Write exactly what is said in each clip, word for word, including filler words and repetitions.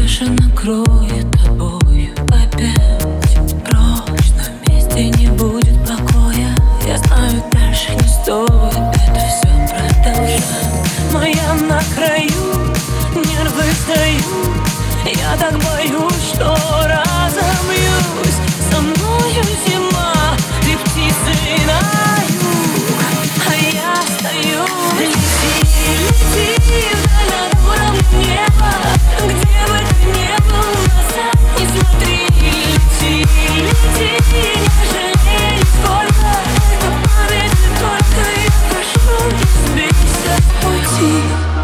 крыша накроет тобою опять. Прочь, на месте не будет покоя. Я знаю, дальше не стоит это все продолжать. Но я на краю, нервы сдают. Я так боюсь, что разобьюсь. Со мною зима, ты птицы на юг, а я стою. Лети, лети вдаль над уровнем неба. Где бы ты ни был, назад не смотри. Лети, лети, не жалей нисколько. Это память только, я прошу, не сбейся с пути.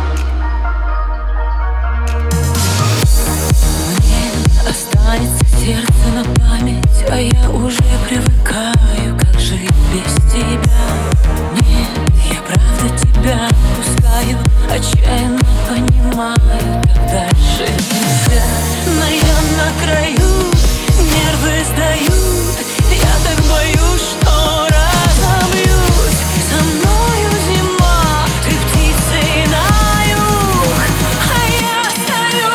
Останется сердце на память, а я уже привыкаю, как жить без тебя. Нет, я правда тебя отпускаю, отчаянно понимаю, так дальше нельзя. Но я на краю, нервы сдают. Я так боюсь, что разобьюсь. Со мною зима, ты птицей на юг, а я стою.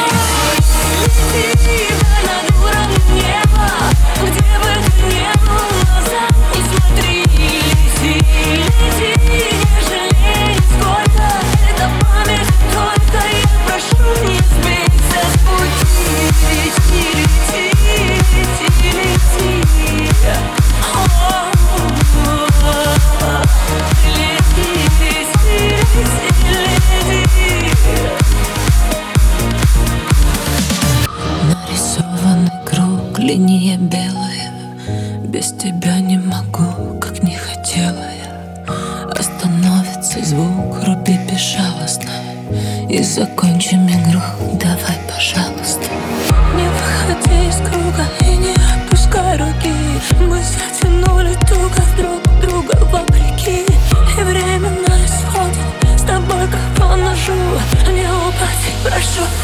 Лети над уровнем неба. Где бы ты ни был, назад не смотри. Лети, лети, не жалей нисколько. Это память только, я прошу, не сбейся с пути. Лети, лети, лети, лети. О, лети, лети, лети, лети. Нарисованный круг, линия белая. Без тебя не могу, как не хотела я. Остановится звук, руби безжалостно, и закончим игру, давай, пожалуйста. Не выходи из круга и не опускай руки. Мы затянули туго друг друга вопреки. И время на исходе, с тобой как по ножу. Не упади, прошу.